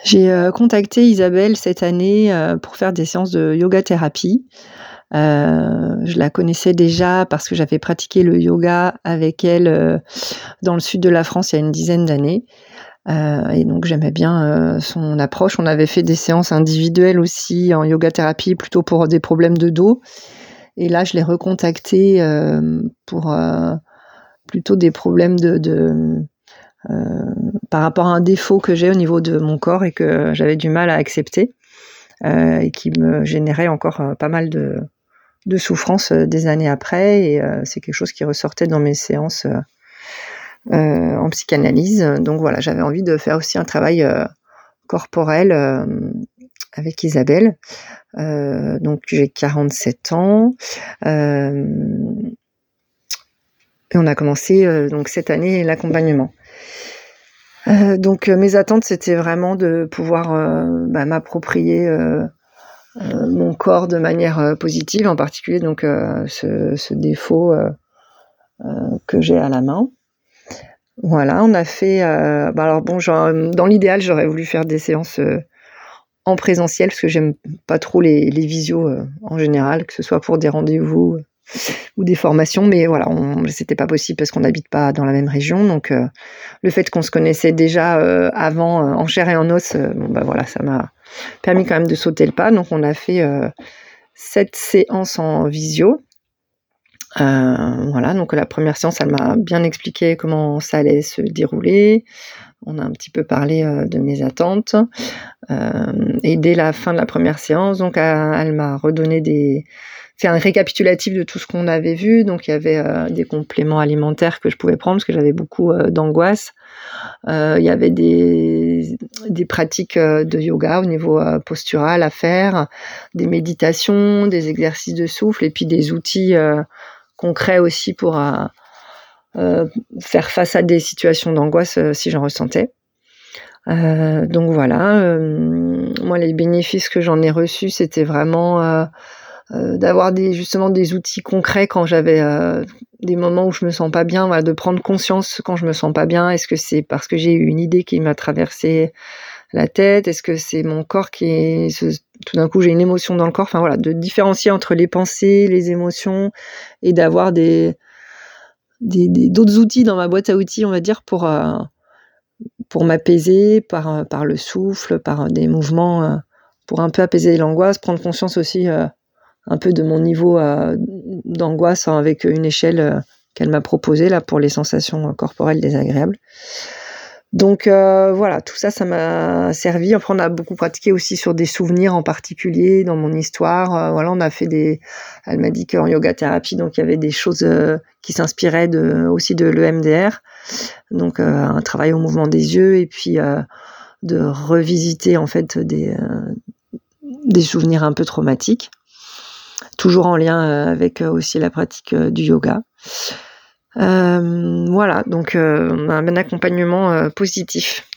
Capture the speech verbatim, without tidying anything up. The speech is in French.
J'ai, heu, contacté Isabelle cette année, heu, pour faire des séances de yoga thérapie. Heu, je la connaissais déjà parce que j'avais pratiqué le yoga avec elle, heu, dans le sud de la France il y a une dizaine d'années. Heu et donc j'aimais bien, heu, son approche. On avait fait des séances individuelles aussi en yoga thérapie, plutôt pour des problèmes de dos. Et là, je l'ai recontactée, hem, pour, heu, plutôt des problèmes de de, mmh, heu, par rapport à un défaut que j'ai au niveau de mon corps et que j'avais du mal à accepter, heu et qui me générait encore, heu, pas mal de de souffrance, heu, des années après et heu, c'est quelque chose qui ressortait dans mes séances, heu heu, en psychanalyse. Donc voilà, j'avais envie de faire aussi un travail, heu, corporel, hem, avec Isabelle. Heu, donc j'ai quarante-sept ans, hem et on a commencé, heu, donc cette année l'accompagnement. Heu, donc heu, mes attentes, c'était vraiment de pouvoir, heu, bah, m'approprier, heu heu, mon corps de manière, heu, positive, en particulier donc heu, ce ce défaut, heu heu, que j'ai à la main. Voilà, on a fait, heu, bah, alors bon, genre, dans l'idéal, j'aurais voulu faire des séances, heu, en présentiel parce que j'aime pas trop les les visios, heu, en général, que ce soit pour des rendez-vous ou des formations, mais voilà, on c'était pas possible parce qu'on n'habite pas dans la même région, donc heu, le fait qu'on se connaissait déjà, heu, avant, heu, en chair et en os, heu, bon, bah, voilà, ça m'a permis quand même de sauter le pas. Donc on a fait, heu, sept séances en visio. Heu, voilà, donc la première séance, elle m'a bien expliqué comment ça allait se dérouler. On a un petit peu parlé, heu, de mes attentes, hem et dès la fin de la première séance, donc, heu, elle m'a redonné des fait un récapitulatif de tout ce qu'on avait vu. Donc il y avait, heu, des compléments alimentaires que je pouvais prendre parce que j'avais beaucoup, heu, d'angoisse. Heu, il y avait des des pratiques, heu, de yoga au niveau, heu, postural à faire, des méditations, des exercices de souffle et puis des outils, heu, concrets aussi pour, heu heu, faire face à des situations d'angoisse, heu, si j'en ressentais. Heu, donc voilà, hem, moi les bénéfices que j'en ai reçus, c'était vraiment, heu heu, d'avoir des justement des outils concrets quand j'avais, heu, des moments où je me sens pas bien, voilà, de prendre conscience quand je me sens pas bien. Est-ce que c'est parce que j'ai eu une idée qui m'a traversé la tête? Est-ce que c'est mon corps qui se tout d'un coup, j'ai une émotion dans le corps? Enfin voilà, de différencier entre les pensées, les émotions et d'avoir des des des d'autres outils dans ma boîte à outils, on va dire, pour, heu, pour m'apaiser par, heu, par le souffle, par des mouvements, heu, pour un peu apaiser l'angoisse, prendre conscience aussi, heu, un peu de mon niveau, heu, d'angoisse avec une échelle, heu, qu'elle m'a proposée là pour les sensations corporelles désagréables. Donc heu, voilà, tout ça, ça m'a servi. Après on a beaucoup pratiqué aussi sur des souvenirs en particulier dans mon histoire, heu, voilà, on a fait des elle m'a dit qu'en yoga thérapie, donc il y avait des choses, heu, qui s'inspiraient de aussi de l'E M D R. Donc heu, un travail au mouvement des yeux et puis, heu, de revisiter en fait des, heu, des souvenirs un peu traumatiques. Toujours en lien, heu, avec, heu, aussi la pratique, heu, du yoga. Hem, voilà, donc heu, on a un accompagnement, heu, positif.